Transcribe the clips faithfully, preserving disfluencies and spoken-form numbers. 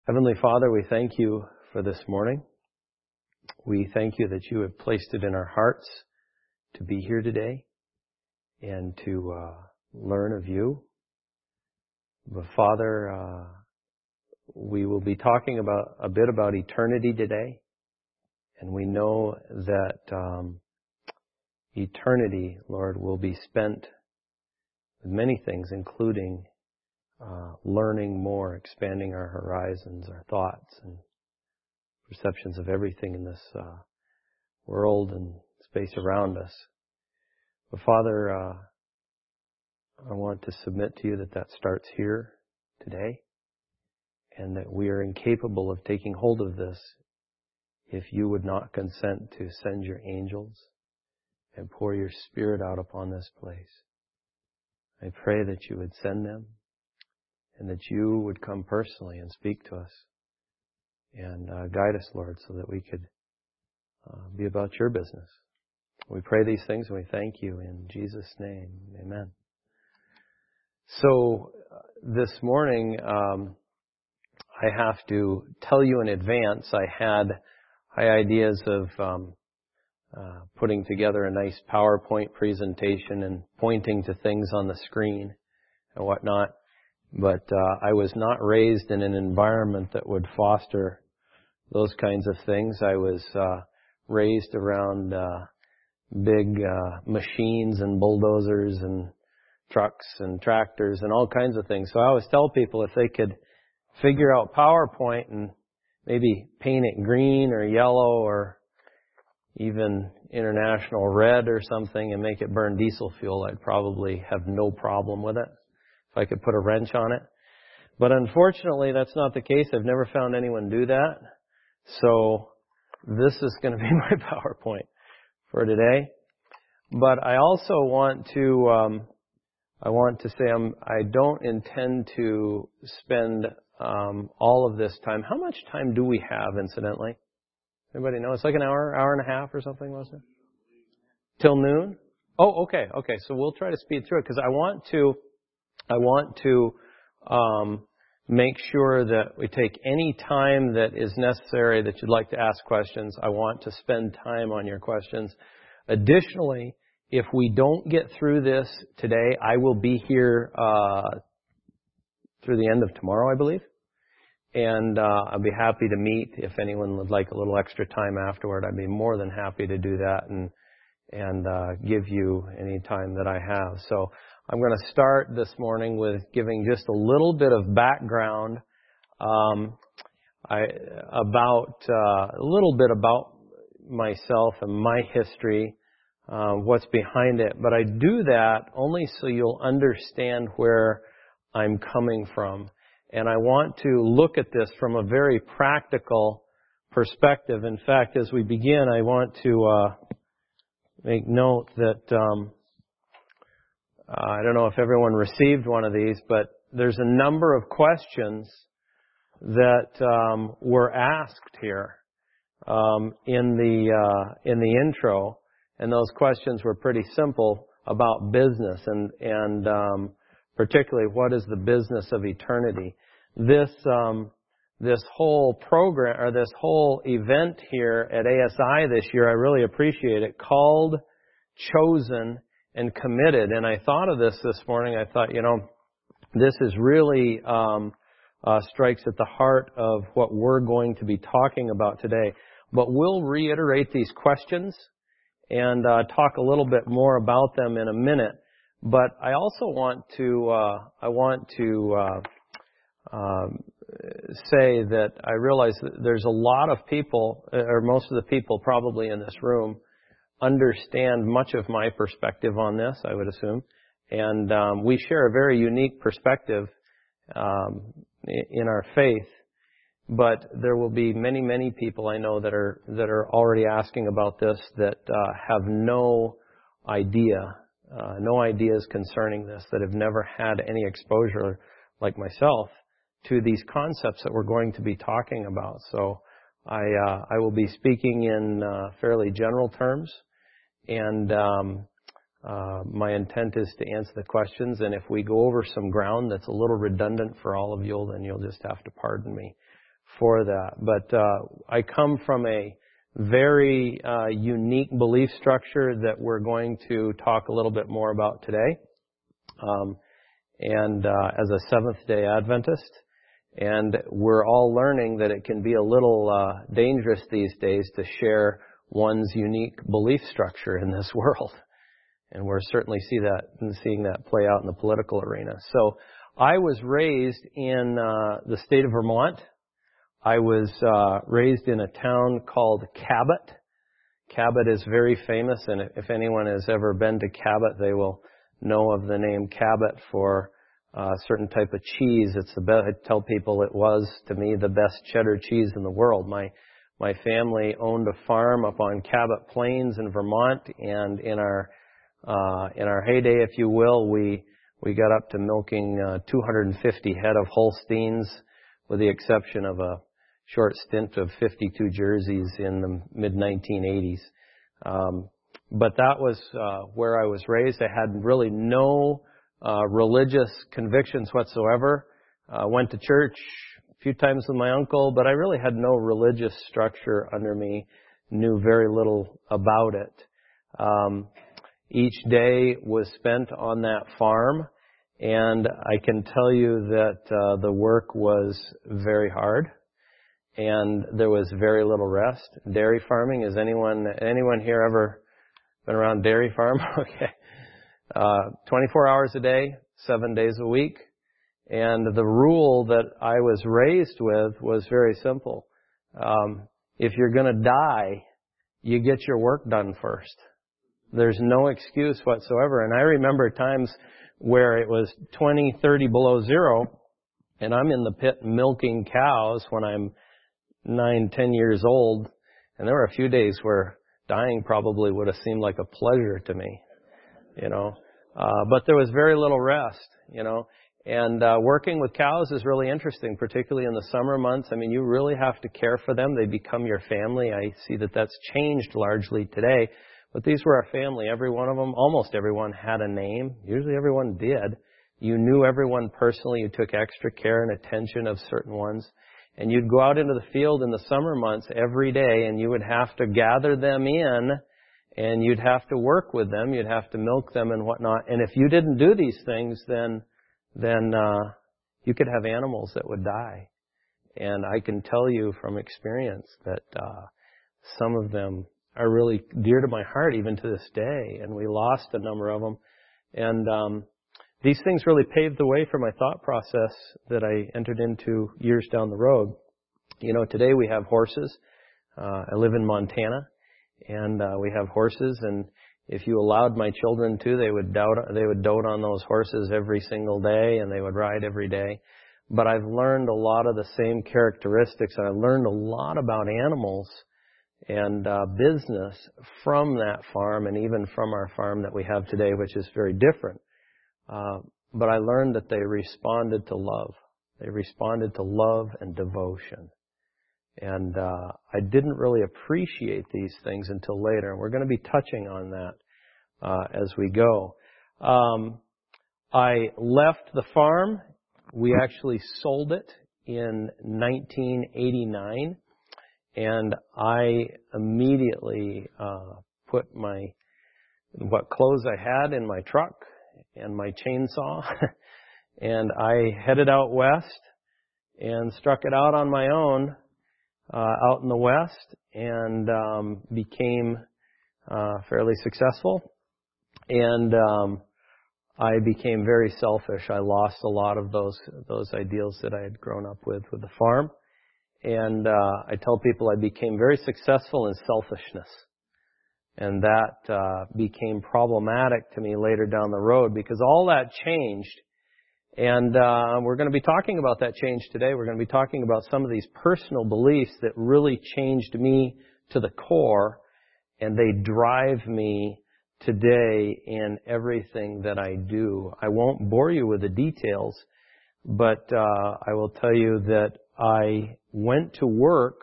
Heavenly Father, we thank you for this morning. We thank you that you have placed it in our hearts to be here today and to uh, learn of you. But Father, uh, we will be talking about a bit about eternity today, and we know that um, eternity, Lord, will be spent with many things, including Uh, learning more, expanding our horizons, our thoughts and perceptions of everything in this uh, world and space around us. But Father, uh, I want to submit to you that that starts here today, and that we are incapable of taking hold of this if you would not consent to send your angels and pour your Spirit out upon this place. I pray that you would send them, and that you would come personally and speak to us and uh, guide us, Lord, so that we could uh, be about your business. We pray these things and we thank you in Jesus' name. Amen. So uh, this morning, um, I have to tell you in advance, I had high ideas of um, uh, putting together a nice PowerPoint presentation and pointing to things on the screen and whatnot. But uh, I was not raised in an environment that would foster those kinds of things. I was uh, raised around uh, big uh, machines and bulldozers and trucks and tractors and all kinds of things. So I always tell people if they could figure out PowerPoint and maybe paint it green or yellow or even international red or something and make it burn diesel fuel, I'd probably have no problem with it if I could put a wrench on it. But unfortunately, that's not the case. I've never found anyone do that. So this is going to be my PowerPoint for today. But I also want to, um, I want to say I'm, I don't intend to spend um, all of this time. How much time do we have, incidentally? Anybody know? It's like an hour, hour and a half or something, wasn't it? Till noon? Oh, okay, okay. So we'll try to speed through it because I want to I want to um, make sure that we take any time that is necessary that you'd like to ask questions. I want to spend time on your questions. Additionally, if we don't get through this today, I will be here uh, through the end of tomorrow, I believe. And uh, I'll be happy to meet if anyone would like a little extra time afterward. I'd be more than happy to do that and and uh, give you any time that I have. So I'm going to start this morning with giving just a little bit of background um, I, about uh, a little bit about myself and my history, uh, what's behind it. But I do that only so you'll understand where I'm coming from. And I want to look at this from a very practical perspective. In fact, as we begin, I want to uh, make note that um, uh, I don't know if everyone received one of these, but there's a number of questions that um, were asked here um, in the uh, in the intro, and those questions were pretty simple about business and and um, particularly what is the business of eternity. This um, this whole program or this whole event here at A S I this year, I really appreciate it. Called, chosen, and committed. And I thought of this this morning. I thought, you know, this is really um, uh, strikes at the heart of what we're going to be talking about today. But we'll reiterate these questions and uh, talk a little bit more about them in a minute. But I also want to uh, I want to uh, um, say that I realize that there's a lot of people, or most of the people probably in this room, understand much of my perspective on this, I would assume. And um, we share a very unique perspective um, in our faith. But there will be many, many people I know that are that are already asking about this that uh, have no idea, uh, no ideas concerning this, that have never had any exposure, like myself, to these concepts that we're going to be talking about. So I uh, I will be speaking in uh, fairly general terms, and um, uh, my intent is to answer the questions. And if we go over some ground that's a little redundant for all of you, then you'll just have to pardon me. for that. But uh, I come from a very uh, unique belief structure that we're going to talk a little bit more about today. Um, and uh, as a Seventh-day Adventist, and we're all learning that it can be a little uh, dangerous these days to share one's unique belief structure in this world. And we're certainly see that and seeing that play out in the political arena. So I was raised in uh, the state of Vermont. I was uh, raised in a town called Cabot. Cabot is very famous, and if anyone has ever been to Cabot, they will know of the name Cabot for a uh, certain type of cheese. It's the best. I tell people it was, to me, the best cheddar cheese in the world. My my family owned a farm up on Cabot Plains in Vermont, and in our uh, in our heyday, if you will, we we got up to milking uh, two hundred fifty head of Holsteins, with the exception of a short stint of fifty-two Jerseys in the mid nineteen eighties. Um, but that was uh, where I was raised. I had really no uh, religious convictions whatsoever. Uh, went to church a few times with my uncle, but I really had no religious structure under me, knew very little about it. Um, each day was spent on that farm, and I can tell you that uh, the work was very hard. And there was very little rest. Dairy farming, is anyone anyone here ever been around dairy farm? Okay. Uh, twenty-four hours a day, seven days a week. And the rule that I was raised with was very simple. Um, if you're going to die, you get your work done first. There's no excuse whatsoever. And I remember times where it was twenty, thirty below zero, and I'm in the pit milking cows when I'm nine, ten years old, and there were a few days where dying probably would have seemed like a pleasure to me, you know. Uh, but there was very little rest, you know. And uh, working with cows is really interesting, particularly in the summer months. I mean, you really have to care for them. They become your family. I see that that's changed largely today. But these were our family. Every one of them, almost everyone, had a name. Usually everyone did. You knew everyone personally. You took extra care and attention of certain ones. And you'd go out into the field in the summer months every day, and you would have to gather them in, and you'd have to work with them. You'd have to milk them and whatnot. And if you didn't do these things, then then uh, you could have animals that would die. And I can tell you from experience that uh, some of them are really dear to my heart even to this day. And we lost a number of them. And um, these things really paved the way for my thought process that I entered into years down the road. You know, today we have horses. Uh, I live in Montana, and uh, we have horses. And if you allowed my children to, they would dote, they would dote on those horses every single day, and they would ride every day. But I've learned a lot of the same characteristics, and I've learned a lot about animals and uh, business from that farm, and even from our farm that we have today, which is very different. Uh, but I learned that they responded to love. They responded to love and devotion. And uh, I didn't really appreciate these things until later. And we're going to be touching on that uh, as we go. Um, I left the farm. We actually sold it in nineteen eighty-nine. And I immediately uh, put my what clothes I had in my truck and my chainsaw, and I headed out west and struck it out on my own uh, out in the west, and um, became uh, fairly successful. And um, I became very selfish. I lost a lot of those those ideals that I had grown up with with the farm. And uh, I tell people I became very successful in selfishness. And that uh, became problematic to me later down the road, because all that changed. And uh, we're going to be talking about that change today. We're going to be talking about some of these personal beliefs that really changed me to the core, and they drive me today in everything that I do. I won't bore you with the details, but uh, I will tell you that I went to work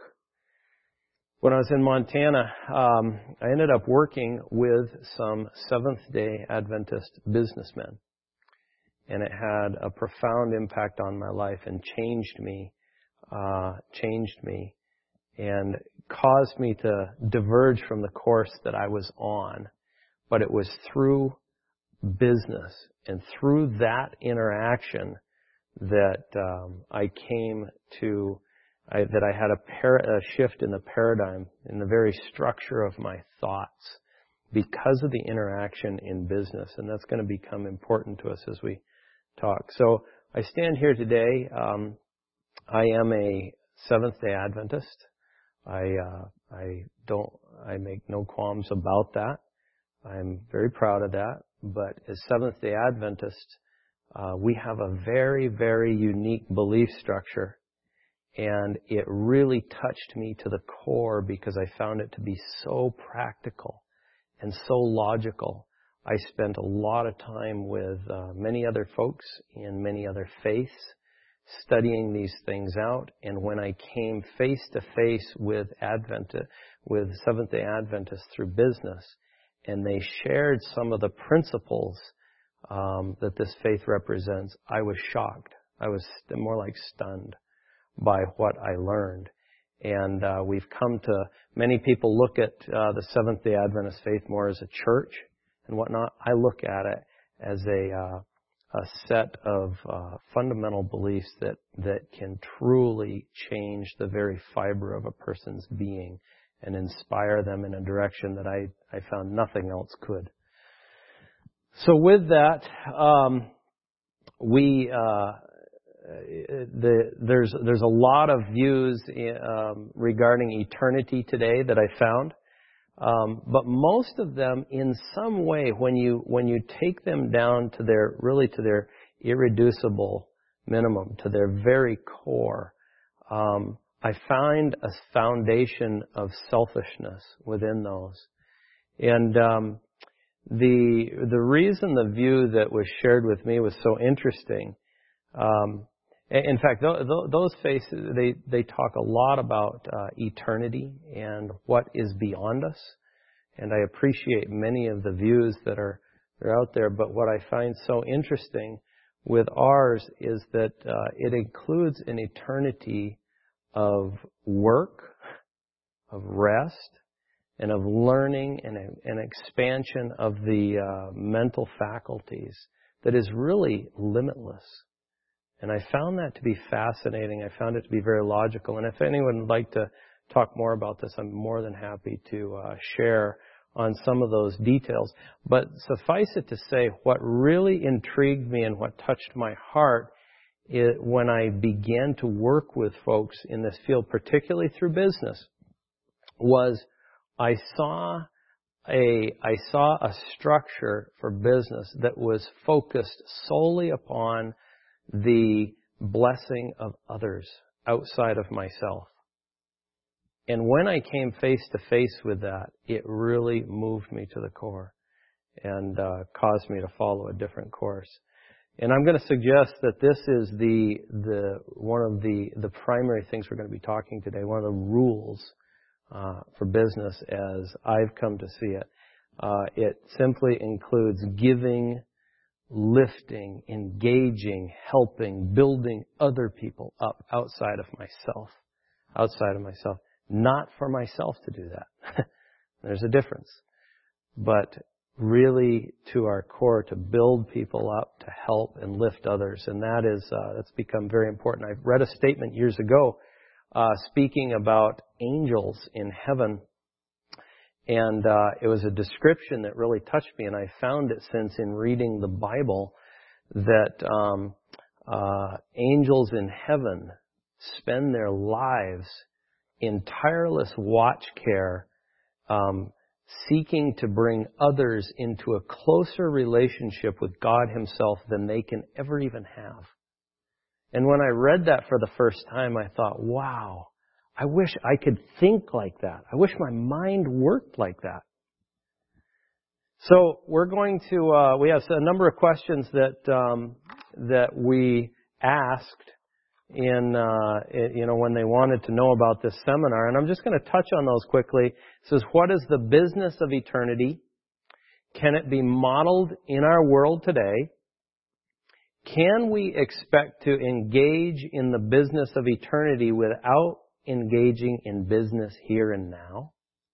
when I was in Montana. um, I ended up working with some Seventh-day Adventist businessmen. And it had a profound impact on my life and changed me uh, changed me and caused me to diverge from the course that I was on. But it was through business and through that interaction that um, I came to, I, that I had a, par- a shift in the paradigm, in the very structure of my thoughts because of the interaction in business. And that's going to become important to us as we talk. So I stand here today. Um, I am a Seventh-day Adventist. I uh, I don't I make no qualms about that. I'm very proud of that. But as Seventh-day Adventists, uh, we have a very, very unique belief structure. And it really touched me to the core because I found it to be so practical and so logical. I spent a lot of time with uh, many other folks in many other faiths studying these things out. And when I came face to face with Advent, with Seventh-day Adventists through business, and they shared some of the principles um, that this faith represents, I was shocked. I was st- more like stunned by what I learned. And uh, we've come to, many people look at uh, the Seventh-day Adventist faith more as a church and whatnot. I look at it as a uh, a set of uh, fundamental beliefs that, that can truly change the very fiber of a person's being and inspire them in a direction that I, I found nothing else could. So with that, um, we uh, the, there's there's a lot of views um, regarding eternity today that I found. Um, but most of them, in some way, when you when you take them down to their really to their irreducible minimum, to their very core, um, I find a foundation of selfishness within those. And um, the the reason the view that was shared with me was so interesting. Um, in fact, th- th- those faces, they, they talk a lot about uh, eternity and what is beyond us. And I appreciate many of the views that are, are out there. But what I find so interesting with ours is that uh, it includes an eternity of work, of rest, and of learning and an expansion of the uh, mental faculties that is really limitless. And I found that to be fascinating. I found it to be very logical. And if anyone would like to talk more about this, I'm more than happy to uh, share on some of those details. But suffice it to say, what really intrigued me and what touched my heart is when I began to work with folks in this field, particularly through business, was I saw a I saw a structure for business that was focused solely upon the blessing of others outside of myself. And when I came face to face with that, it really moved me to the core and uh, caused me to follow a different course. And I'm going to suggest that this is the the one of the the primary things we're going to be talking today. One of the rules uh, for business, as I've come to see it, uh, it simply includes giving, lifting, engaging, helping, building other people up outside of myself, outside of myself. Not for myself to do that. There's a difference. But really to our core, to build people up, to help and lift others. And that is, uh, that's become very important. I read a statement years ago, uh, speaking about angels in heaven. And, uh, it was a description that really touched me. And I found it since in reading the Bible that, um, uh, angels in heaven spend their lives in tireless watch care, um, seeking to bring others into a closer relationship with God Himself than they can ever even have. And when I read that for the first time, I thought, wow, I wish I could think like that. I wish my mind worked like that. So we're going to, uh, we have a number of questions that, um, that we asked in, uh, you know, when they wanted to know about this seminar. And I'm just going to touch on those quickly. It says, what is the business of eternity? Can it be modeled in our world today? Can we expect to engage in the business of eternity without engaging in business here and now?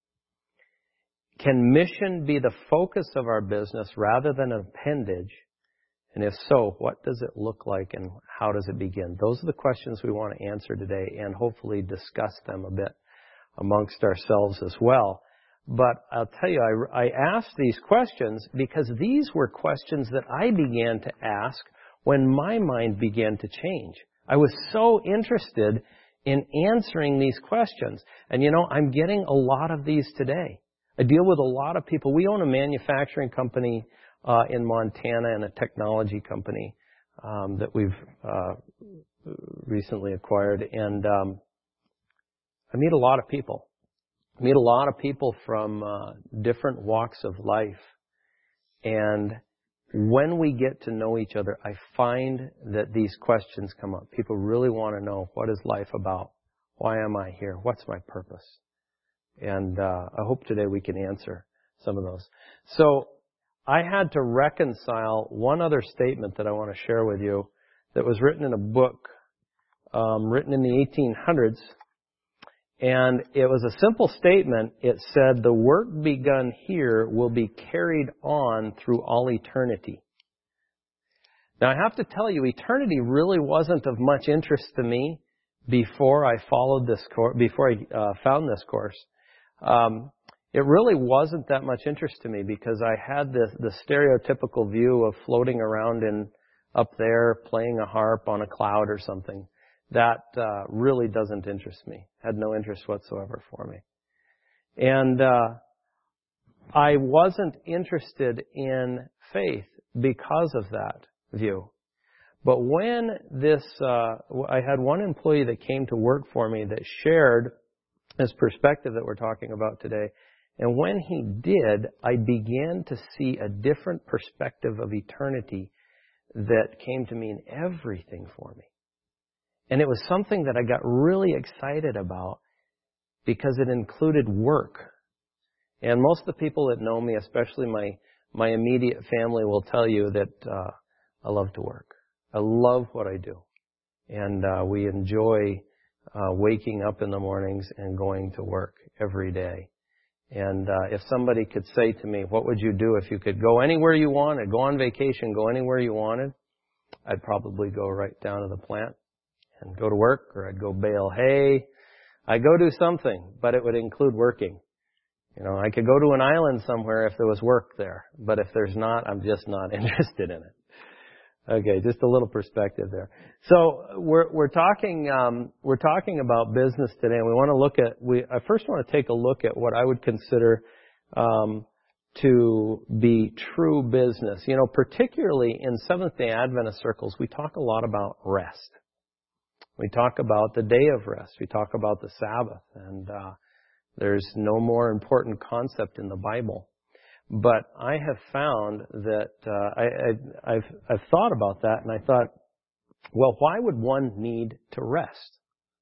Can mission be the focus of our business rather than an appendage? And if so, what does it look like and how does it begin? Those are the questions we want to answer today and hopefully discuss them a bit amongst ourselves as well. But I'll tell you, I, I asked these questions because these were questions that I began to ask when my mind began to change. I was so interested in answering these questions. And you know, I'm getting a lot of these today. I deal with a lot of people. We own a manufacturing company uh, in Montana and a technology company um, that we've uh, recently acquired. And um, I meet a lot of people. I meet a lot of people from uh, different walks of life. And when we get to know each other, I find that these questions come up. People really want to know, what is life about? Why am I here? What's my purpose? And uh, I hope today we can answer some of those. So I had to reconcile one other statement that I want to share with you that was written in a book um, written in the eighteen hundreds. And it was a simple statement. It said, the work begun here will be carried on through all eternity. Now, I have to tell you, eternity really wasn't of much interest to me before I followed this course, before I uh, found this course. Um, it really wasn't that much interest to me because I had this, the stereotypical view of floating around in up there, playing a harp on a cloud or something. That uh, really doesn't interest me. Had no interest whatsoever for me. And uh, I wasn't interested in faith because of that view. But when this, uh, I had one employee that came to work for me that shared this perspective that we're talking about today. And when he did, I began to see a different perspective of eternity that came to mean everything for me. And it was something that I got really excited about because it included work. And most of the people that know me, especially my, my immediate family, will tell you that uh, I love to work. I love what I do. And uh, we enjoy uh, waking up in the mornings and going to work every day. And uh, if somebody could say to me, what would you do if you could go anywhere you wanted, go on vacation, go anywhere you wanted, I'd probably go right down to the plant and go to work, or I'd go bale hay. I'd go do something, but it would include working. You know, I could go to an island somewhere if there was work there, but if there's not, I'm just not interested in it. Okay, just a little perspective there. So we're we're talking um, we're talking about business today, and we want to look at we. I first want to take a look at what I would consider um, to be true business. You know, particularly in Seventh-day Adventist circles, we talk a lot about rest. We talk about the day of rest. We talk about the Sabbath, and uh, there's no more important concept in the Bible. But I have found that uh, I, I, I've, I've thought about that, and I thought, well, why would one need to rest?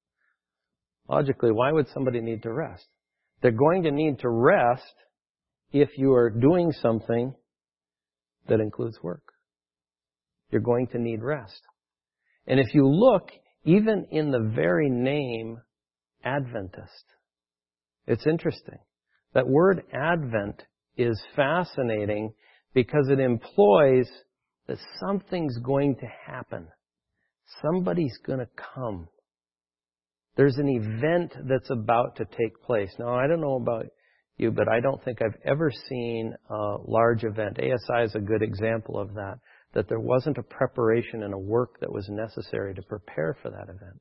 Logically, why would somebody need to rest? They're going to need to rest if you are doing something that includes work. You're going to need rest. And if you look, even in the very name Adventist, it's interesting. That word Advent is fascinating because it employs that something's going to happen. Somebody's going to come. There's an event that's about to take place. Now, I don't know about you, but I don't think I've ever seen a large event. A S I is a good example of that, that there wasn't a preparation and a work that was necessary to prepare for that event.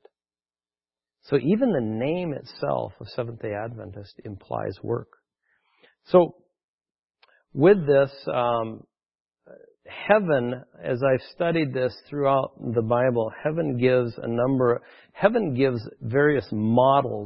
So even the name itself of Seventh-day Adventist implies work. So with this, um, heaven, as I've studied this throughout the Bible, heaven gives a number, heaven gives various models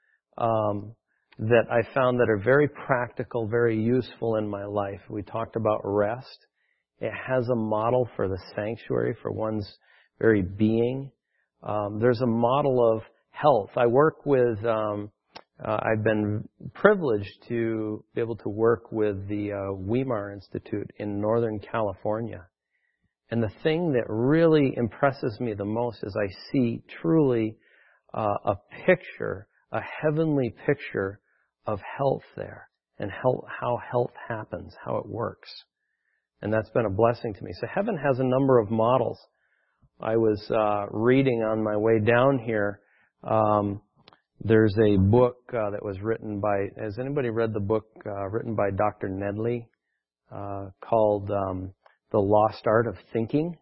um, that I found that are very practical, very useful in my life. We talked about rest. It has a model for the sanctuary, for one's very being. Um, there's a model of health. I work with um, Uh, I've been privileged to be able to work with the uh, Weimar Institute in Northern California. And the thing that really impresses me the most is I see truly uh, a picture, a heavenly picture of health there and health, how health happens, how it works. And that's been a blessing to me. So heaven has a number of models. I was uh, reading on my way down here. Um, there's a book uh, that was written by, has anybody read the book uh, written by Doctor Nedley uh, called um, The Lost Art of Thinking?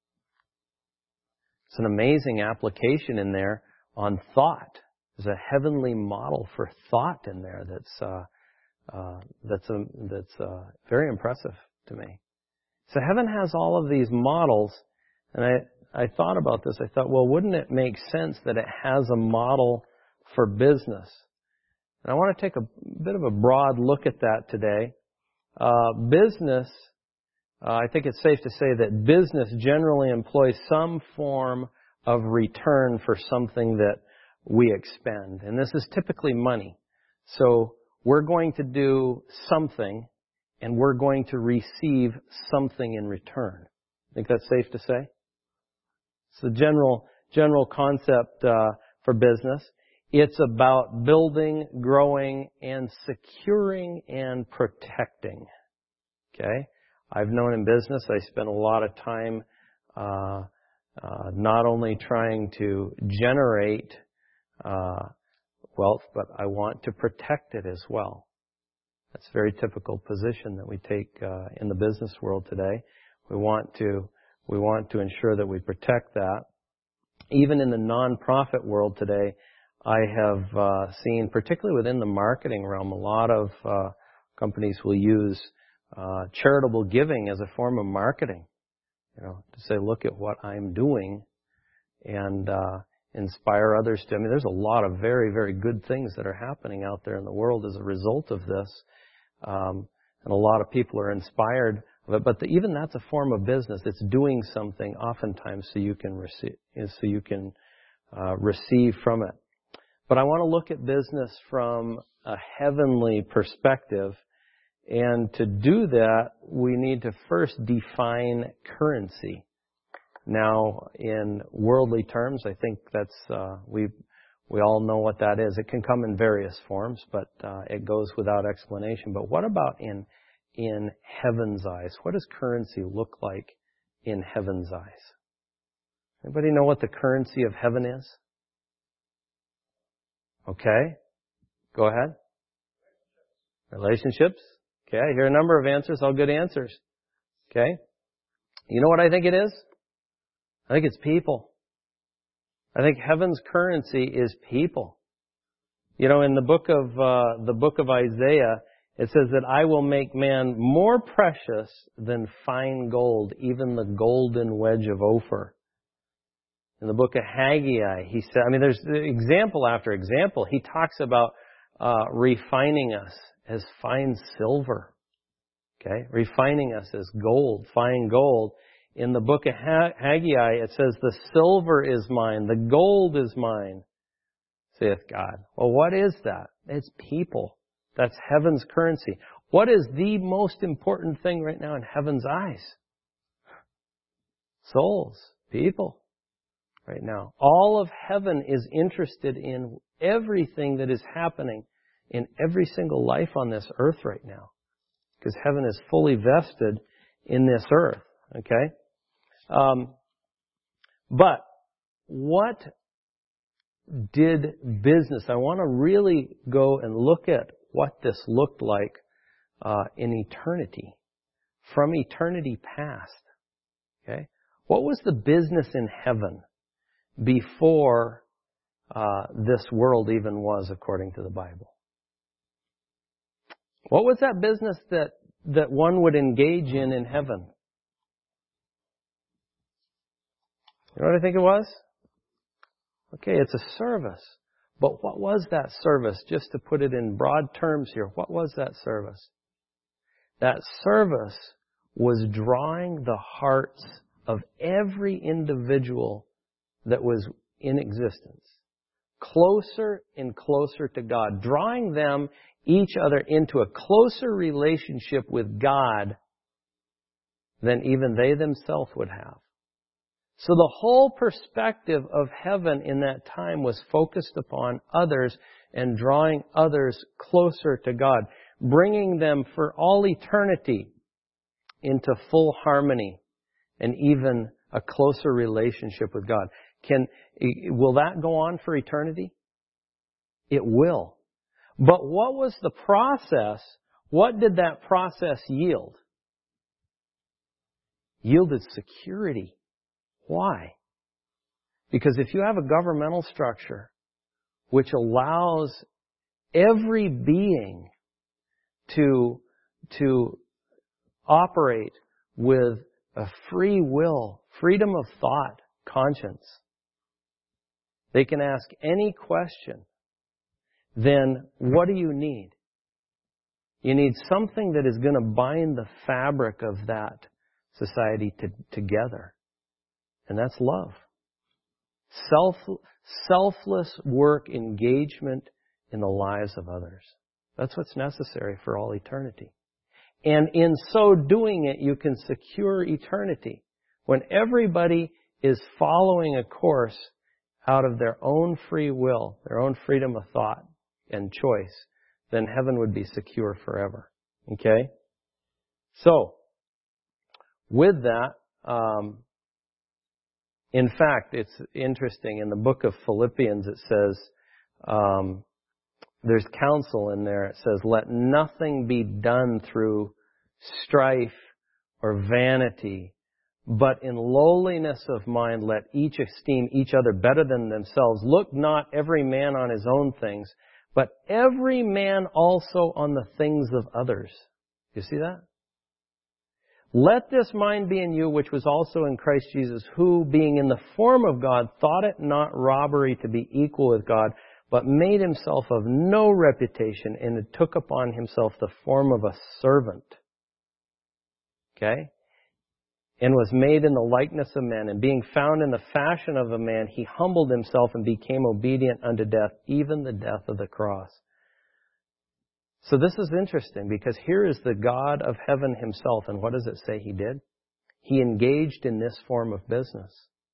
It's an amazing application in there on thought. There's a heavenly model for thought in there that's uh, uh, that's a, that's uh, very impressive to me. So heaven has all of these models, and I, I thought about this. I thought, well, wouldn't it make sense that it has a model for business? And I want to take a bit of a broad look at that today. Uh, business, uh, I think it's safe to say that business generally employs some form of return for something that we expend. And this is typically money. So we're going to do something, and we're going to receive something in return. I think that's safe to say? It's the general, general concept uh, for business. It's about building, growing, and securing and protecting. Okay? I've known in business, I spent a lot of time uh, uh, not only trying to generate uh, wealth, but I want to protect it as well. That's a very typical position that we take uh, in the business world today. We want to we want to ensure that we protect that. Even in the nonprofit world today, I have uh, seen, particularly within the marketing realm, a lot of uh, companies will use uh, charitable giving as a form of marketing. You know, to say, look at what I'm doing, and uh, inspire others to. I mean, there's a lot of very, very good things that are happening out there in the world as a result of this. Um, and a lot of people are inspired of it. But the, even that's a form of business. It's doing something oftentimes so you can receive, so you can uh, receive from it. But I want to look at business from a heavenly perspective. And to do that, we need to first define currency. Now, in worldly terms, I think that's, uh, we we all know what that is. It can come in various forms, but uh, it goes without explanation. But what about in in heaven's eyes? What does currency look like in heaven's eyes? Anybody know what the currency of heaven is? Okay. Go ahead. Relationships. Okay, I hear a number of answers, all good answers. Okay. You know what I think it is? I think it's people. I think heaven's currency is people. You know, in the book of uh, the book of Isaiah, it says that I will make man more precious than fine gold, even the golden wedge of Ophir. In the book of Haggai, he said, I mean, there's example after example. He talks about uh, refining us as fine silver. Okay, refining us as gold, fine gold. In the book of Haggai, it says, the silver is mine, the gold is mine, saith God. Well, what is that? It's people. That's heaven's currency. What is the most important thing right now in heaven's eyes? Souls, people, right now. All of heaven is interested in everything that is happening in every single life on this earth right now. Because heaven is fully vested in this earth. Okay? Um, but what did business, I want to really go and look at what this looked like uh, in eternity, from eternity past. Okay? What was the business in heaven before uh, this world even was, according to the Bible? What was that business that, that one would engage in in heaven? You know what I think it was? Okay, it's a service. But what was that service? Just to put it in broad terms here, what was that service? That service was drawing the hearts of every individual that was in existence closer and closer to God, drawing them, each other, into a closer relationship with God than even they themselves would have. So the whole perspective of heaven in that time was focused upon others and drawing others closer to God, bringing them for all eternity into full harmony and even a closer relationship with God. Can, will that go on for eternity? It will. But what was the process? What did that process yield? Yielded security. Why? Because if you have a governmental structure which allows every being to, to operate with a free will, freedom of thought, conscience, they can ask any question, then what do you need? You need something that is going to bind the fabric of that society to, together. And that's love. Self, selfless work, engagement in the lives of others. That's what's necessary for all eternity. And in so doing it, you can secure eternity. When everybody is following a course out of their own free will, their own freedom of thought and choice, then heaven would be secure forever. Okay? So, with that, um, in fact, it's interesting. In the book of Philippians, it says, um, there's counsel in there. It says, let nothing be done through strife or vanity, but in lowliness of mind, let each esteem each other better than themselves. Look not every man on his own things, but every man also on the things of others. You see that? Let this mind be in you, which was also in Christ Jesus, who, being in the form of God, thought it not robbery to be equal with God, but made himself of no reputation, and took upon himself the form of a servant. Okay? And was made in the likeness of men, and being found in the fashion of a man, he humbled himself and became obedient unto death, even the death of the cross. So this is interesting, because here is the God of heaven himself, and what does it say he did? He engaged in this form of business.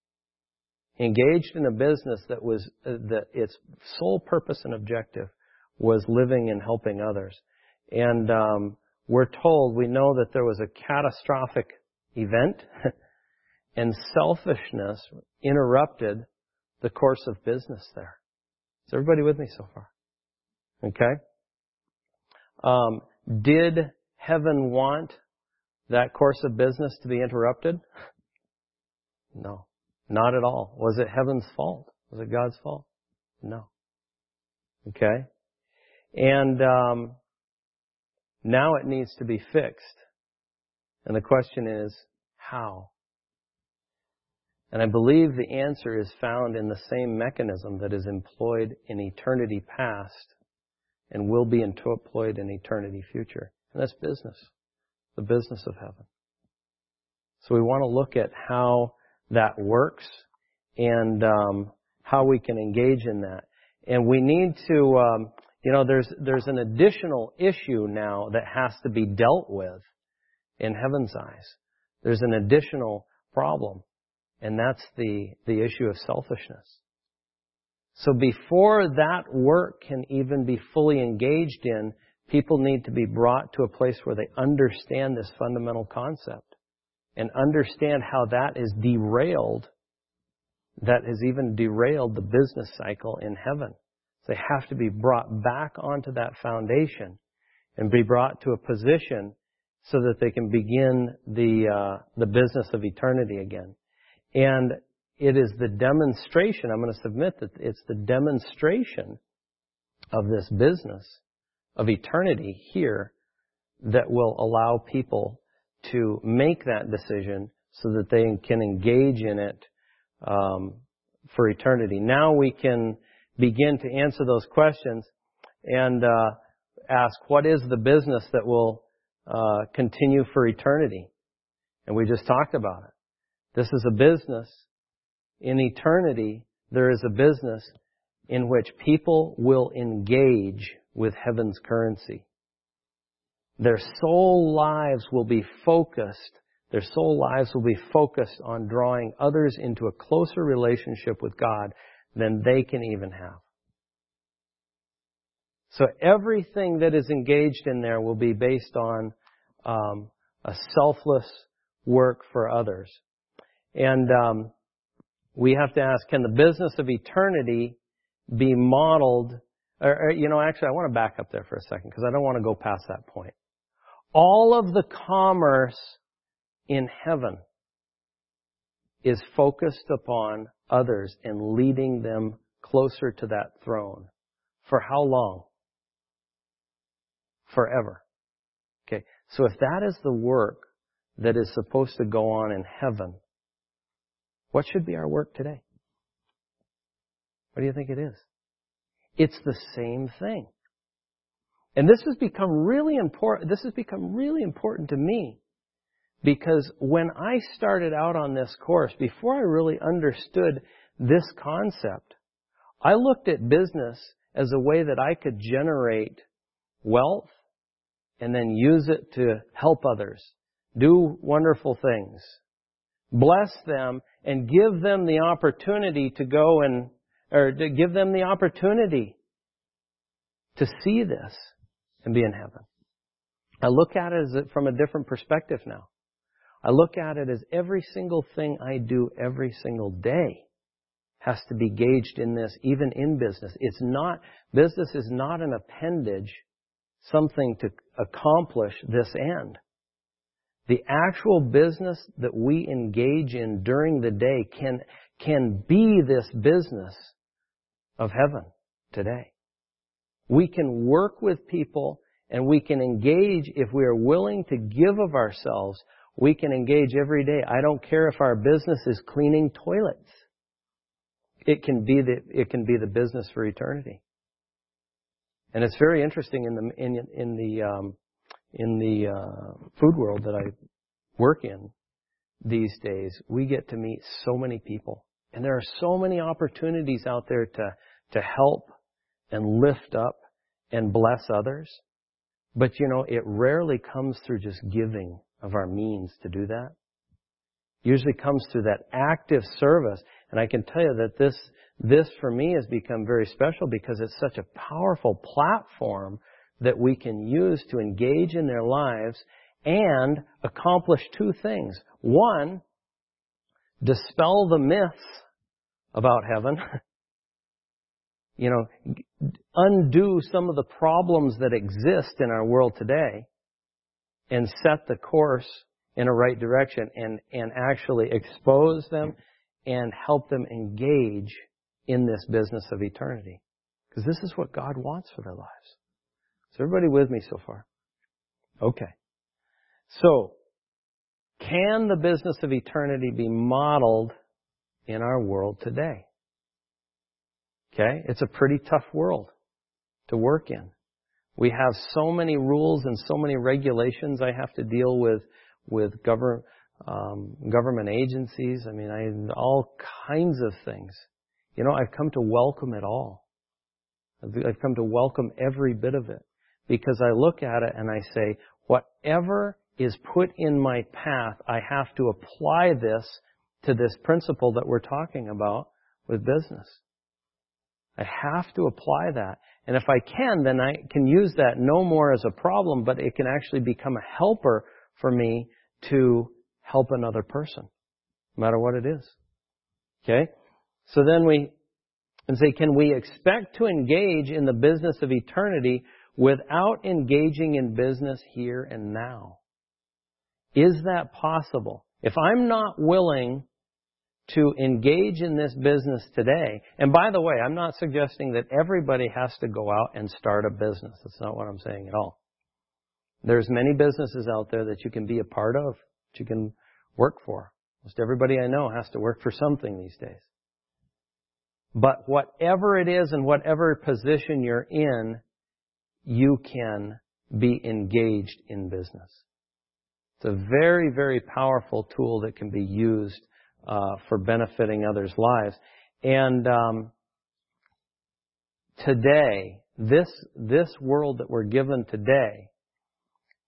He engaged in a business that was, uh, that its sole purpose and objective was living and helping others. And um, we're told, we know that there was a catastrophic event, and selfishness interrupted the course of business there. Is everybody with me so far? Okay? Um, did heaven want that course of business to be interrupted? No, not at all. Was it heaven's fault? Was it God's fault? No. Okay? And um, now it needs to be fixed. And the question is, how? And I believe the answer is found in the same mechanism that is employed in eternity past and will be employed in eternity future. And that's business. The business of heaven. So we want to look at how that works and um, how we can engage in that. And we need to, um, you know, there's there's an additional issue now that has to be dealt with in heaven's eyes. There's an additional problem, and that's the, the issue of selfishness. So before that work can even be fully engaged in, people need to be brought to a place where they understand this fundamental concept and understand how that is derailed, that has even derailed the business cycle in heaven. They have to be brought back onto that foundation and be brought to a position so that they can begin the uh, the business of eternity again. And it is the demonstration, I'm going to submit that it's the demonstration of this business of eternity here that will allow people to make that decision so that they can engage in it um, for eternity. Now we can begin to answer those questions and uh, ask, what is the business that will uh, continue for eternity? And we just talked about it. This is a business. In eternity, there is a business in which people will engage with heaven's currency. Their soul lives will be focused. Their soul lives will be focused on drawing others into a closer relationship with God than they can even have. So everything that is engaged in there will be based on um, a selfless work for others. And um, we have to ask, can the business of eternity be modeled? Or, or, you know, actually, I want to back up there for a second because I don't want to go past that point. All of the commerce in heaven is focused upon others and leading them closer to that throne. For how long? Forever. Okay, so if that is the work that is supposed to go on in heaven, what should be our work today? What do you think it is? It's the same thing. And this has become really important. This has become really important to me because when I started out on this course, before I really understood this concept, I looked at business as a way that I could generate wealth and then use it to help others, do wonderful things, bless them, and give them the opportunity to go and, or to give them the opportunity to see this and be in heaven. I look at it as from a different perspective now. I look at it as every single thing I do every single day has to be gauged in this, even in business. It's not, business is not an appendage, something to accomplish this end. The actual business that we engage in during the day can, can be this business of heaven today. We can work with people and we can engage if we are willing to give of ourselves. We can engage every day. I don't care if our business is cleaning toilets. It can be the, it can be the business for eternity. And it's very interesting in the, in, in the, um, in the, uh, food world that I work in these days. We get to meet so many people. And there are so many opportunities out there to, to help and lift up and bless others. But you know, it rarely comes through just giving of our means to do that. Usually comes through that active service. And I can tell you that this, this for me has become very special because it's such a powerful platform that we can use to engage in their lives and accomplish two things. One, dispel the myths about heaven. You know, undo some of the problems that exist in our world today and set the course in a right direction and, and actually expose them and help them engage in this business of eternity. Because this is what God wants for their lives. Is everybody with me so far? Okay. So, can the business of eternity be modeled in our world today? Okay? It's a pretty tough world to work in. We have so many rules and so many regulations I have to deal with with government um, government agencies. I mean, I all kinds of things. You know, I've come to welcome it all. I've come to welcome every bit of it because I look at it and I say, whatever is put in my path, I have to apply this to this principle that we're talking about with business. I have to apply that. And if I can, then I can use that no more as a problem, but it can actually become a helper for me to help another person, no matter what it is. Okay? So then we and say, can we expect to engage in the business of eternity without engaging in business here and now? Is that possible? If I'm not willing to engage in this business today, and by the way, I'm not suggesting that everybody has to go out and start a business. That's not what I'm saying at all. There's many businesses out there that you can be a part of, that you can work for. Most everybody I know has to work for something these days. But whatever it is and whatever position you're in, you can be engaged in business. It's a very, very powerful tool that can be used uh, for benefiting others' lives. And um, today, this this world that we're given today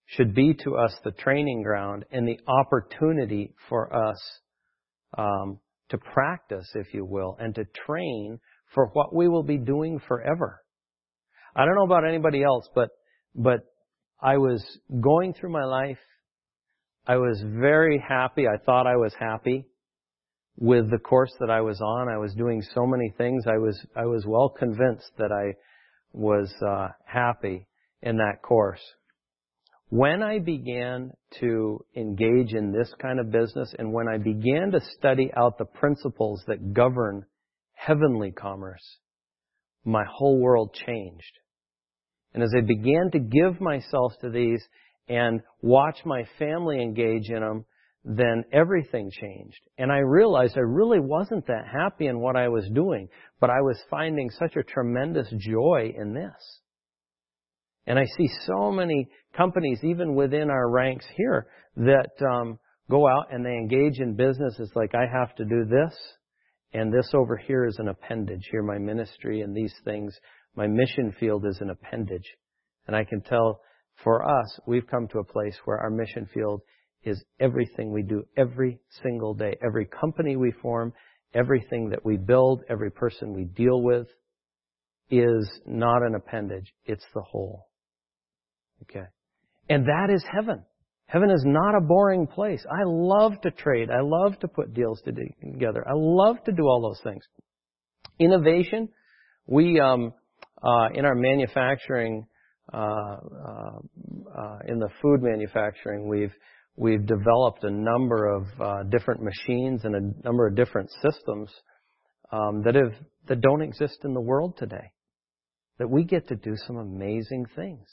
should be to us the training ground and the opportunity for us um, to practice, if you will, and to train for what we will be doing forever. I don't know about anybody else, but but I was going through my life. I was very happy. I thought I was happy with the course that I was on. I was doing so many things. I was I was well convinced that I was uh, happy in that course. When I began to engage in this kind of business, and when I began to study out the principles that govern heavenly commerce, my whole world changed. And as I began to give myself to these and watch my family engage in them, then everything changed. And I realized I really wasn't that happy in what I was doing, but I was finding such a tremendous joy in this. And I see so many companies, even within our ranks here, that um, go out and they engage in business. It's like, I have to do this, and this over here is an appendage. Here, my ministry and these things, my mission field is an appendage. And I can tell, for us, we've come to a place where our mission field is everything we do every single day. Every company we form, everything that we build, every person we deal with is not an appendage. It's the whole. Okay. And that is heaven. Heaven is not a boring place. I love to trade. I love to put deals together. I love to do all those things. Innovation. We, um, uh, in our manufacturing, uh, uh, uh, in the food manufacturing, we've, we've developed a number of, uh, different machines and a number of different systems, um, that have, that don't exist in the world today. That we get to do some amazing things.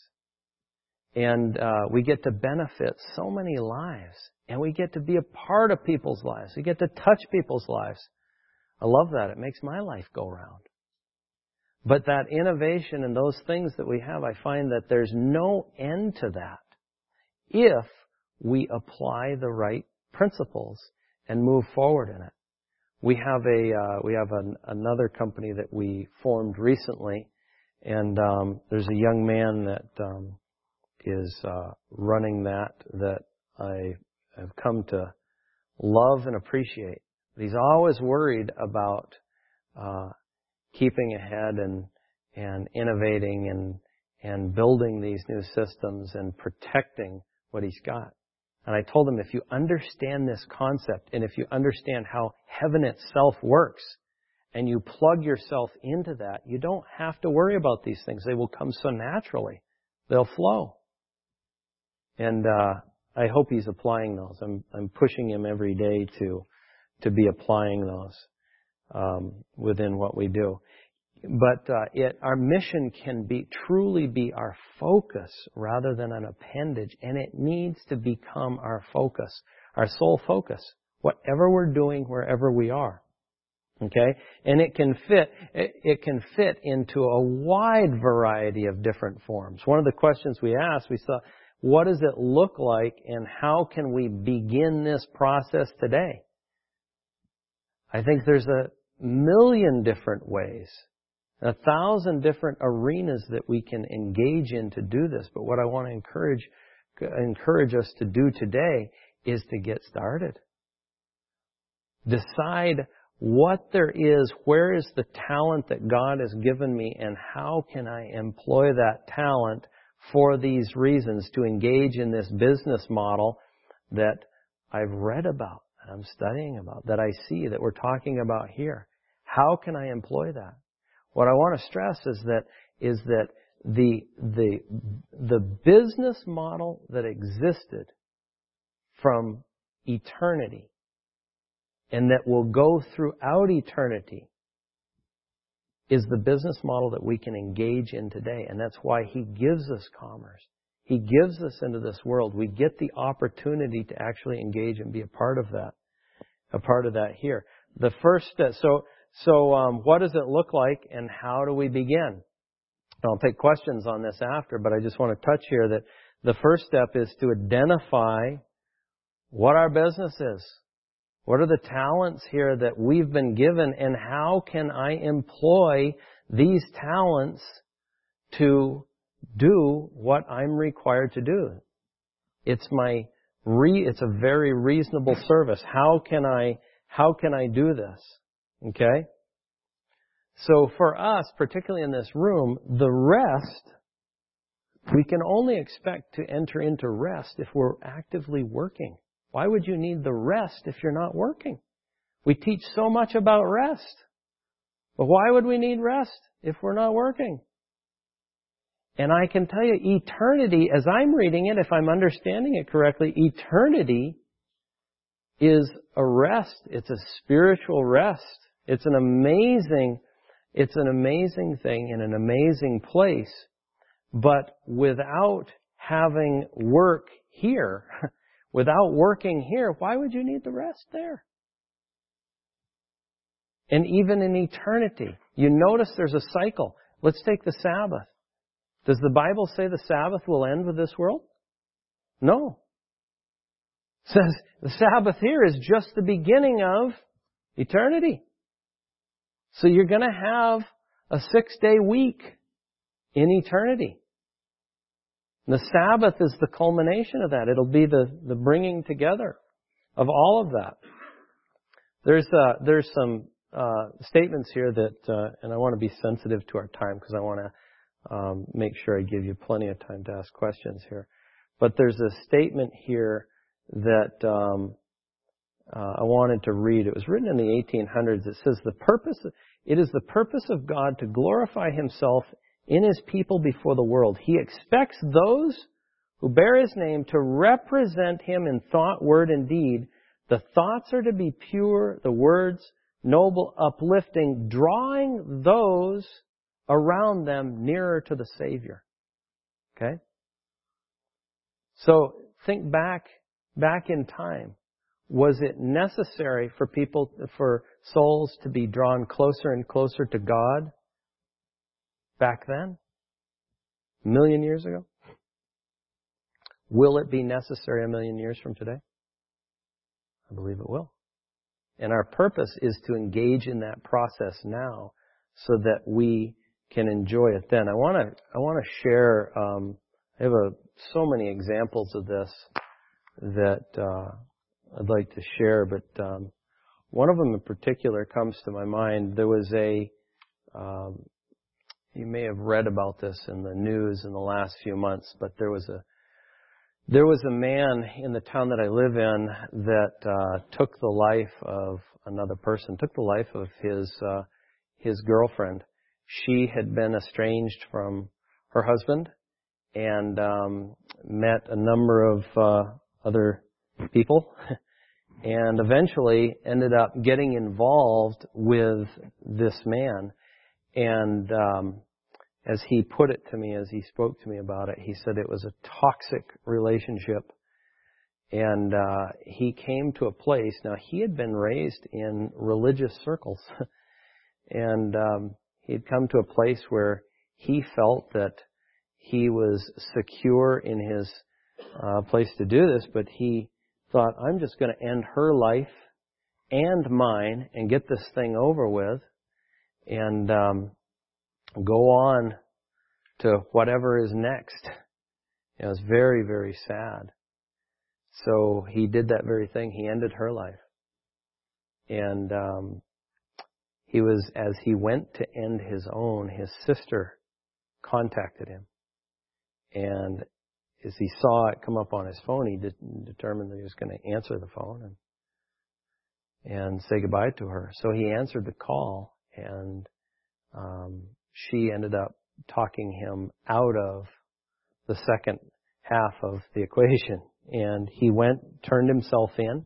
And uh, we get to benefit so many lives. And we get to be a part of people's lives. We get to touch people's lives. I love that. It makes my life go round. But that innovation and those things that we have, I find that there's no end to that if we apply the right principles and move forward in it. We have a uh, we have an, another company that we formed recently, and um, there's a young man that um, is uh, running that that I have come to love and appreciate. But he's always worried about uh, keeping ahead and and innovating and and building these new systems and protecting what he's got. And I told him, if you understand this concept and if you understand how heaven itself works and you plug yourself into that, you don't have to worry about these things. They will come so naturally. They'll flow. And uh, I hope he's applying those. I'm I'm pushing him every day to to be applying those um, within what we do. But uh, it, our mission can be truly be our focus rather than an appendage, and it needs to become our focus, our sole focus, whatever we're doing, wherever we are. Okay, and it can fit. It, it can fit into a wide variety of different forms. One of the questions we asked, we saw, what does it look like, and how can we begin this process today? I think there's a million different ways. A thousand different arenas that we can engage in to do this. But what I want to encourage, encourage us to do today is to get started. Decide what there is, where is the talent that God has given me, and how can I employ that talent for these reasons to engage in this business model that I've read about, that I'm studying about, that I see, that we're talking about here. How can I employ that? What I want to stress is that is that the the the business model that existed from eternity and that will go throughout eternity is the business model that we can engage in today. And that's why He gives us commerce. He gives us into this world. We get the opportunity to actually engage and be a part of that, a part of that here. The first step, so So um, what does it look like and how do we begin? And I'll take questions on this after, but I just want to touch here that the first step is to identify what our business is. What are the talents here that we've been given, and how can I employ these talents to do what I'm required to do? It's my re, it's a very reasonable service. How can I, how can I do this? Okay? So for us, particularly in this room, the rest, we can only expect to enter into rest if we're actively working. Why would you need the rest if you're not working? We teach so much about rest. But why would we need rest if we're not working? And I can tell you, eternity, as I'm reading it, if I'm understanding it correctly, eternity is a rest. It's a spiritual rest. It's an amazing, it's an amazing thing in an amazing place. But without having work here, without working here, why would you need the rest there? And even in eternity, you notice there's a cycle. Let's take the Sabbath. Does the Bible say the Sabbath will end with this world? No. It says the Sabbath here is just the beginning of eternity. So you're going to have a six-day week in eternity. The Sabbath is the culmination of that. It'll be the, the bringing together of all of that. There's uh, there's some uh, statements here that, uh, and I want to be sensitive to our time because I want to um, make sure I give you plenty of time to ask questions here. But there's a statement here that um, uh, I wanted to read. It was written in the eighteen hundreds. It says, "The purpose it is the purpose of God to glorify Himself in His people before the world. He expects those who bear His name to represent Him in thought, word, and deed. The thoughts are to be pure, the words noble, uplifting, drawing those around them nearer to the Savior." Okay? So think back, back in time. Was it necessary for people, for souls to be drawn closer and closer to God back then? A million years ago? Will it be necessary a million years from today? I believe it will. And our purpose is to engage in that process now so that we can enjoy it then. I want to I want to share, um, I have a, so many examples of this that uh, I'd like to share, but um, one of them in particular comes to my mind. There was a, um, you may have read about this in the news in the last few months, but there was a There was a man in the town that I live in that uh, took the life of another person, took the life of his uh, his girlfriend. She had been estranged from her husband and um, met a number of uh, other people and eventually ended up getting involved with this man. And um, as he put it to me, as he spoke to me about it, he said it was a toxic relationship. And uh, he came to a place, now he had been raised in religious circles, and um, he'd come to a place where he felt that he was secure in his uh, place to do this, but he thought, I'm just going to end her life and mine and get this thing over with and um, go on to whatever is next. It was very, very sad. So he did that very thing. He ended her life. And um, he was, as he went to end his own, his sister contacted him. And as he saw it come up on his phone, he de- determined that he was going to answer the phone and, and say goodbye to her. So he answered the call, and um, she ended up talking him out of the second half of the equation. And he went, turned himself in,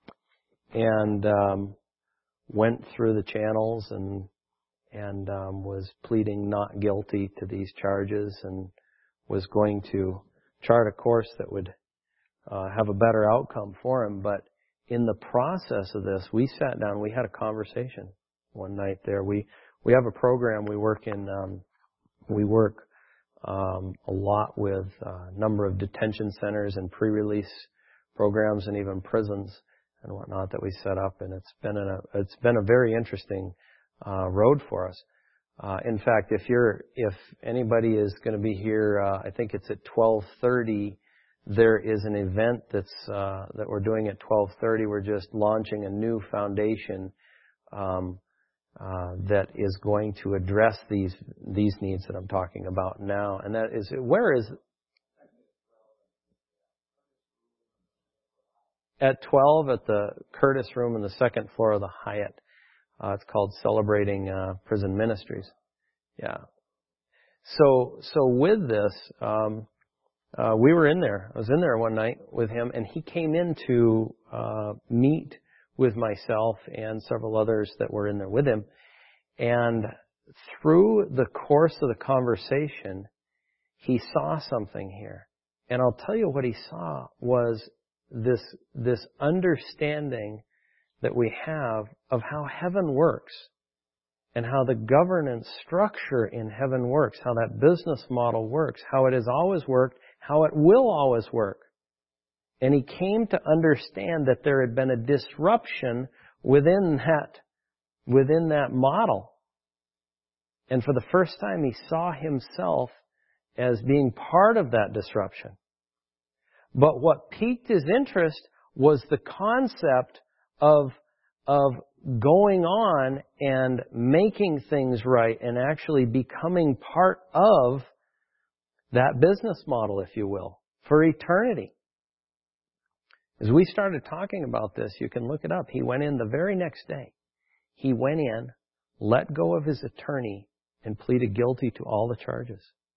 and um, went through the channels and and um, was pleading not guilty to these charges and was going to chart a course that would uh, have a better outcome for him. But in the process of this, we sat down, we had a conversation one night there. We we have a program we work in. Um, we work um, a lot with a number of detention centers and pre-release programs and even prisons and whatnot that we set up. And it's been a it's been a very interesting uh, road for us. Uh, in fact, if you're, if anybody is going to be here, uh, I think it's at twelve thirty there is an event that's uh, that we're doing at twelve thirty. We're just launching a new foundation um, uh, that is going to address these these needs that I'm talking about now. And that is, where is at twelve at the Curtis Room on the second floor of the Hyatt. Uh, it's called Celebrating uh, Prison Ministries. Yeah. So so with this. Um, Uh, we were in there. I was in there one night with him, and he came in to uh, meet with myself and several others that were in there with him. And through the course of the conversation, he saw something here. And I'll tell you what he saw was this this understanding that we have of how heaven works and how the governance structure in heaven works, how that business model works, how it has always worked, how it will always work. And he came to understand that there had been a disruption within that, within that model. And for the first time, he saw himself as being part of that disruption. But what piqued his interest was the concept of, of going on and making things right and actually becoming part of that business model, if you will, for eternity. As we started talking about this, you can look it up. He went in the very next day. He went in, let go of his attorney, and pleaded guilty to all the charges.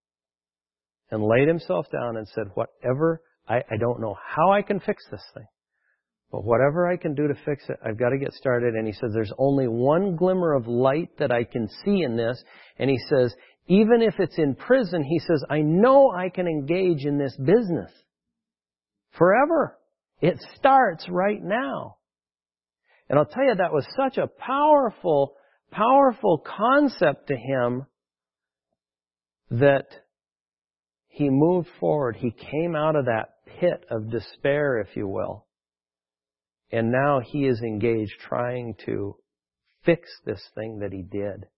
And laid himself down and said, whatever, I, I don't know how I can fix this thing, but whatever I can do to fix it, I've got to get started. And he says, there's only one glimmer of light that I can see in this. And he says, even if it's in prison, he says, I know I can engage in this business forever. It starts right now. And I'll tell you, that was such a powerful, powerful concept to him that he moved forward. He came out of that pit of despair, if you will. And now he is engaged trying to fix this thing that he did.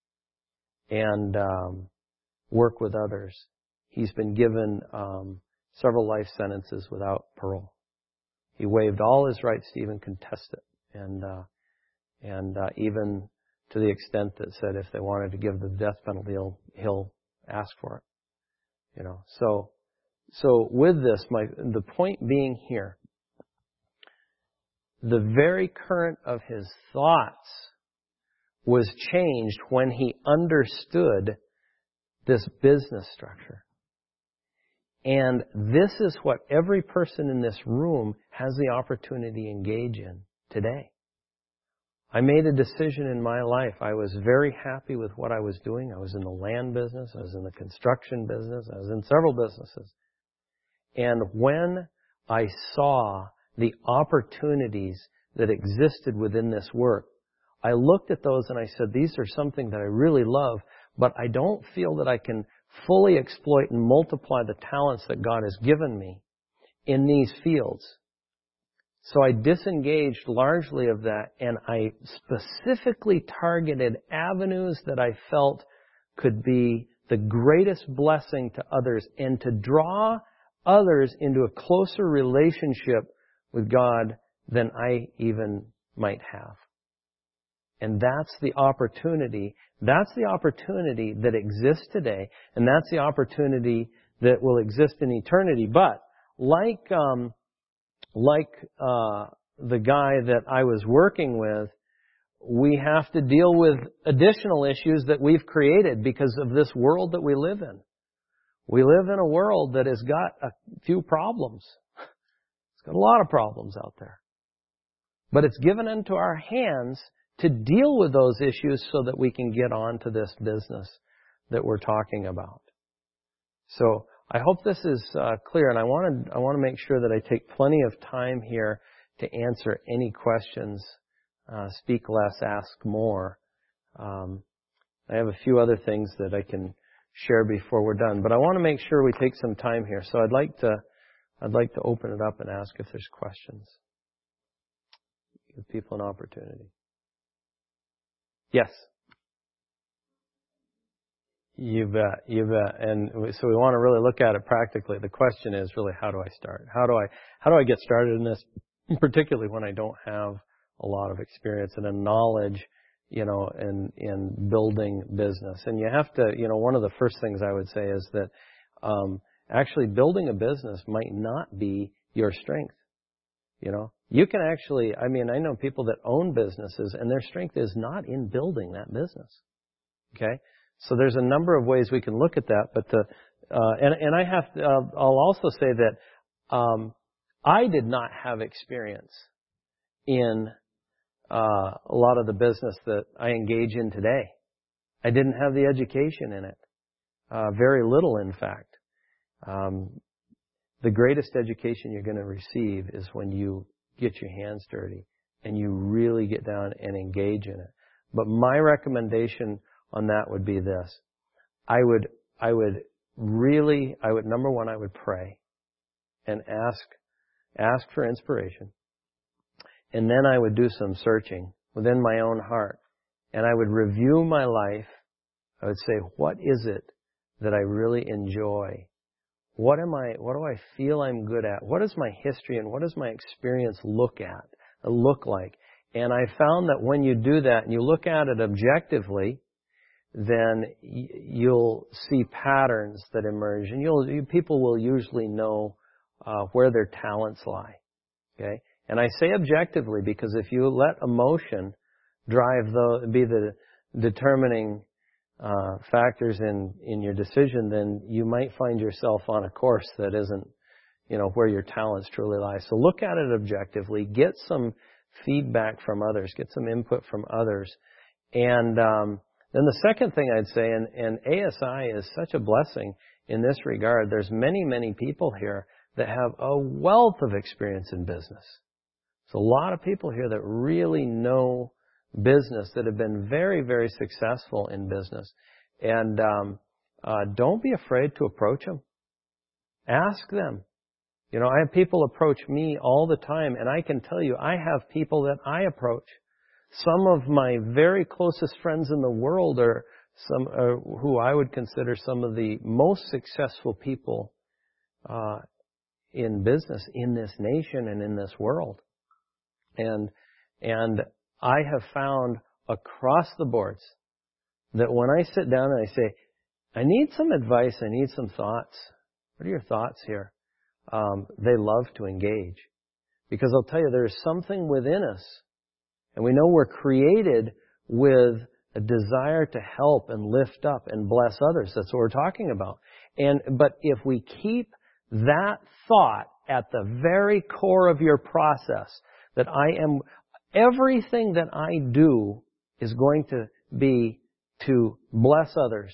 And um, work with others. He's been given um, several life sentences without parole. He waived all his rights to even contest it, and uh, and uh, even to the extent that said if they wanted to give the death penalty, he'll, he'll ask for it. You know. So so with this, my the point being here, the very current of his thoughts was changed when he understood this business structure. And this is what every person in this room has the opportunity to engage in today. I made a decision in my life. I was very happy with what I was doing. I was in the land business. I was in the construction business. I was in several businesses. And when I saw the opportunities that existed within this work, I looked at those and I said, these are something that I really love, but I don't feel that I can fully exploit and multiply the talents that God has given me in these fields. So I disengaged largely of that, and I specifically targeted avenues that I felt could be the greatest blessing to others and to draw others into a closer relationship with God than I even might have. And that's the opportunity. That's the opportunity that exists today, and that's the opportunity that will exist in eternity. But like um, like uh, the guy that I was working with, we have to deal with additional issues that we've created because of this world that we live in. We live in a world that has got a few problems. It's got a lot of problems out there. But it's given into our hands to deal with those issues so that we can get on to this business that we're talking about. So I hope this is uh, clear, and I want to I want to make sure that I take plenty of time here to answer any questions. Uh, speak less, ask more. Um, I have a few other things that I can share before we're done, but I want to make sure we take some time here. So I'd like to I'd like to open it up and ask if there's questions. Give people an opportunity. Yes. You bet, you bet. And so we want to really look at it practically. The question is really, how do I start? How do I, how do I get started in this, particularly when I don't have a lot of experience and a knowledge, you know, in, in building business. And you have to, you know, one of the first things I would say is that, um, actually building a business might not be your strength. You know, you can actually, I mean, I know people that own businesses and their strength is not in building that business. Okay? So there's a number of ways we can look at that, but the, uh, and, and I have to, uh, I'll also say that, um, I did not have experience in, uh, a lot of the business that I engage in today. I didn't have the education in it. Uh, very little, in fact. Um, the greatest education you're going to receive is when you get your hands dirty and you really get down and engage in it. But my recommendation on that would be this. I would, I would really, I would, number one, I would pray and ask, ask for inspiration. And then I would do some searching within my own heart. And I would review my life. I would say, what is it that I really enjoy? What am I, what do I feel I'm good at? What is my history and what does my experience look at, look like? And I found that when you do that and you look at it objectively, then you'll see patterns that emerge, and you'll people will usually know uh, where their talents lie. Okay, and I say objectively because if you let emotion drive the be the determining uh, factors in in your decision, then you might find yourself on a course that isn't, you know, where your talents truly lie. So look at it objectively, get some feedback from others, get some input from others, and um, then the second thing I'd say, and, and A S I is such a blessing in this regard, there's many, many people here that have a wealth of experience in business. There's a lot of people here that really know business, that have been very, very successful in business. And um, uh, don't be afraid to approach them. Ask them. You know, I have people approach me all the time, and I can tell you, I have people that I approach. Some of my very closest friends in the world are some uh, who I would consider some of the most successful people uh, in business in this nation and in this world. And and I have found across the boards that when I sit down and I say, I need some advice, I need some thoughts. What are your thoughts here? Um, they love to engage. Because I'll tell you, there is something within us. And we know we're created with a desire to help and lift up and bless others. That's what we're talking about. And, but if we keep that thought at the very core of your process, that I am, everything that I do is going to be to bless others.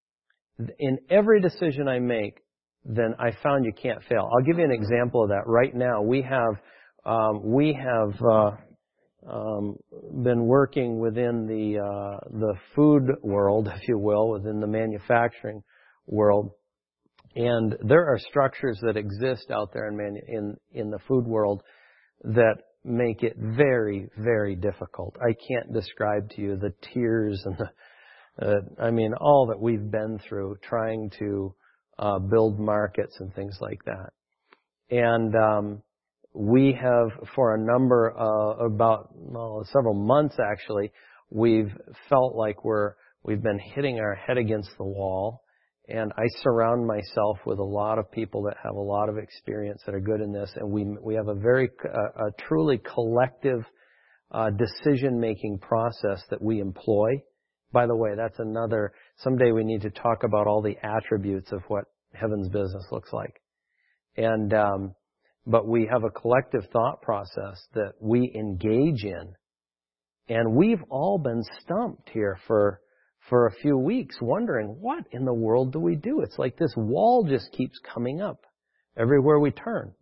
In every decision I make, then I found you can't fail. I'll give you an example of that. Right now, we have, um, we have, uh, Um, been working within the uh, the food world, if you will, within the manufacturing world, and there are structures that exist out there in manu- in in the food world that make it very, very difficult. I can't describe to you the tears and the, uh, I mean, all that we've been through trying to uh, build markets and things like that, and um, we have, for a number, uh, about well, several months actually, we've felt like we're, we've been hitting our head against the wall. And I surround myself with a lot of people that have a lot of experience that are good in this. And we, we have a very, uh, a truly collective, uh, decision-making process that we employ. By the way, that's another, someday we need to talk about all the attributes of what Heaven's Business looks like. And, um, But we have a collective thought process that we engage in. And we've all been stumped here for, for a few weeks wondering, what in the world do we do? It's like this wall just keeps coming up everywhere we turn.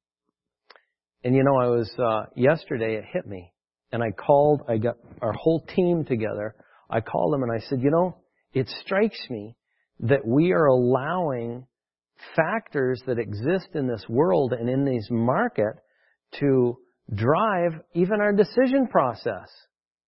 And you know, I was, uh, yesterday it hit me. And I called, I got our whole team together. I called them and I said, you know, it strikes me that we are allowing factors that exist in this world and in this market to drive even our decision process.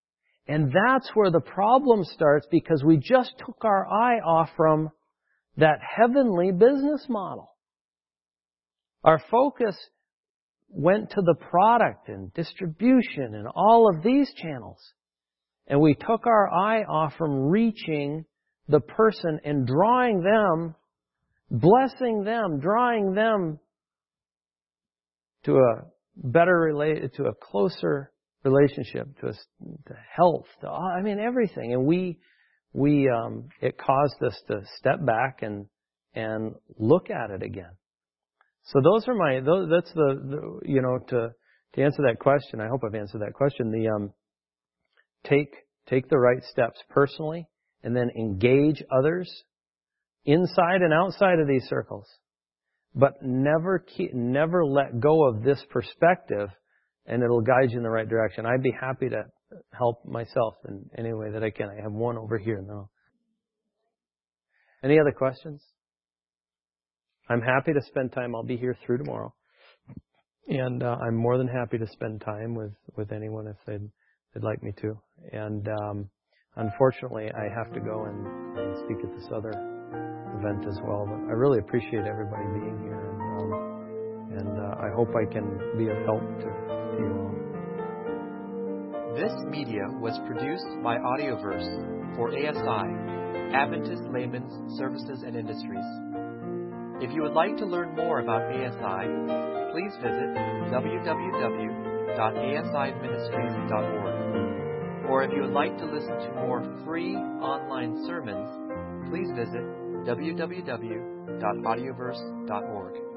And that's where the problem starts, because we just took our eye off from that heavenly business model. Our focus went to the product and distribution and all of these channels. And we took our eye off from reaching the person and drawing them, blessing them, drawing them to a better related, to a closer relationship, to, a, to health, to I mean everything. And we, we, um, it caused us to step back and and look at it again. So those are my, those, that's the, the, you know, to to answer that question. I hope I've answered that question. The um, take take the right steps personally, and then engage others inside and outside of these circles. But never keep, never let go of this perspective, and it'll guide you in the right direction. I'd be happy to help myself in any way that I can. I have one over here now. Any other questions? I'm happy to spend time. I'll be here through tomorrow. And uh, I'm more than happy to spend time with, with anyone if they'd, they'd like me to. And um, unfortunately, I have to go and, and speak at this other event as well. But I really appreciate everybody being here. And, um, and uh, I hope I can be of help to, to you all. This media was produced by Audioverse for A S I, Adventist Layman's Services and Industries. If you would like to learn more about A S I, please visit w w w dot a s i ministries dot org. Or if you would like to listen to more free online sermons, please visit w w w dot audioverse dot org.